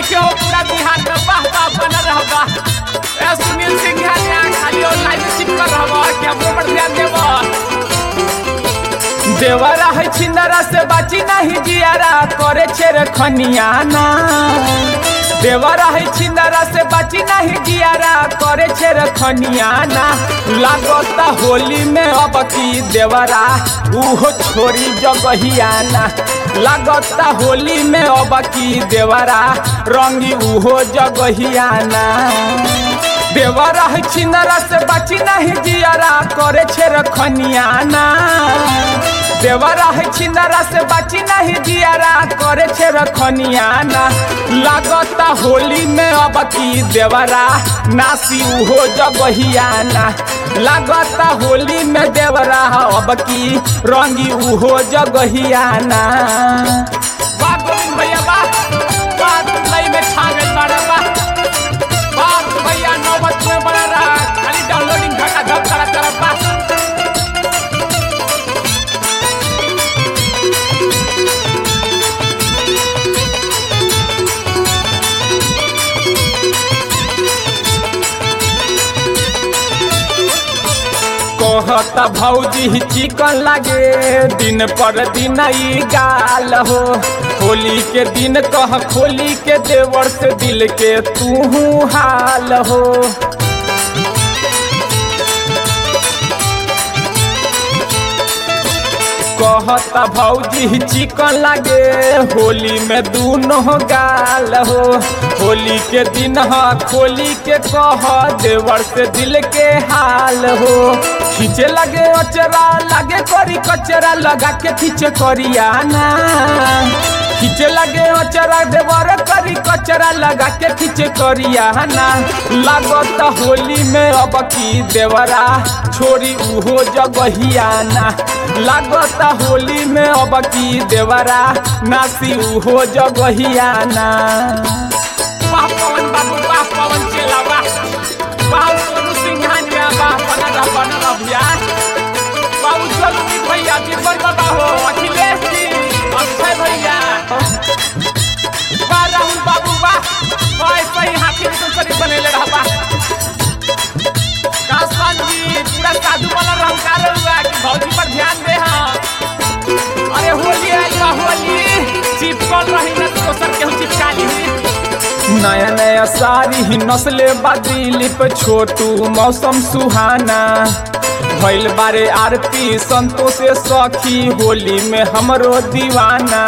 देखियो पूरा बिहार में बाह बना रहबा। ए सुनील सिंह यहाँ खाली ऑनलाइन चिपक रहबा कि हमरो पर ध्यान देबा। देवरा है छिंदरा से बाची नहीं जियारा करे छेर खनियाना। देवरा है छिंदरा से बाची नहीं जियारा करे छेर खनियाना। लागता होली में अब की देवरा उहो छोरी जगहियाना। लागता होली में अब की देवरा रंगी उहो जगहियाना। देवरा है छिंदरा से बाची नहीं जियारा करे छेर खनियाना। देवरा है छिंदरा से बाची नहीं जियारा करे छेर खनियाना। लागता होली में अब की देवरा नासी उहो जगहियाना। लागता होली में देवरा अब की रंगी उहो जगहियाना। वाह गोविंद भैया वाह लई में छा गइल बाड़ा वाह भैया नौबत में बड़ा रहा खाली डाउनलोडिंग घटा धप करा तरफ बा। कहता भौजी चिकन लागे दिन पर दिन ई गाल हो। होली के दिन कह खोली के देवर से दिल के तू हाल हो। कहता भौजी चिकन लागे होली में दूनो गाल हो। होली के दिन खोली के कह देवर से दिल के हाल हो। खींचे लगे अचरा लगे करी कचरा लगा के खींचे करियाना। खींचे लगे अचरा देवर करी कचरा लगा के खींचे करियाना। लागत होली में अब की देवरा छोरी उहो जगहियाना। लागत होली में अब की देवरा नासी उहो जगहियाना। वाह पवन बाबू वाह पवन चेला वाह सोनू सिंघानिया वाह बना भैया। बाबू चलू भैया बीरबल बाबा हो अखिलेश जी अक्षय भैया वाह राहुल बाबू वाह ऐसे ही हाथी में शरीर बनेले रहबा। कासवान जी पूरा साधु वाला रंगकार हुआ कि भौजी पर ध्यान दे। हाँ अरे होली आई बा होली चिपकल रही न तो सर केहू चिपका ली। नया नया सारी नस्ले बादली पे छोटू मौसम सुहाना। भइल बारे आरती संतोष सखी होली में हमरो दीवाना।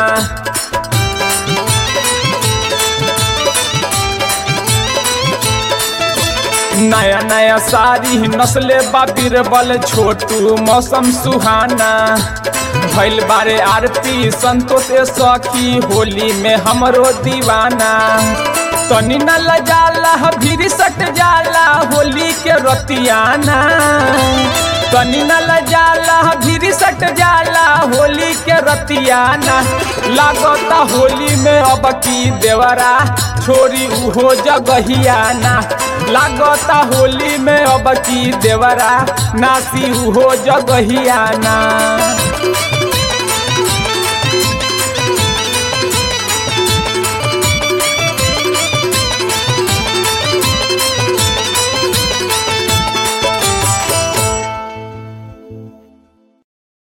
नया नया सारी नस्ले बीरबल छोटू मौसम सुहाना। भइल बारे आरती संतोष सखी होली में हमरो दीवाना। तनी न लजाला भीड़ सट जाला होली के रतियाना। तनी न लजाला भीड़ सट जाला होली के रतियाना। लागता होली में अब की देवरा छोरी उहो जगहियाना। लागता होली में अब की देवरा नासी उहो जगहियाना।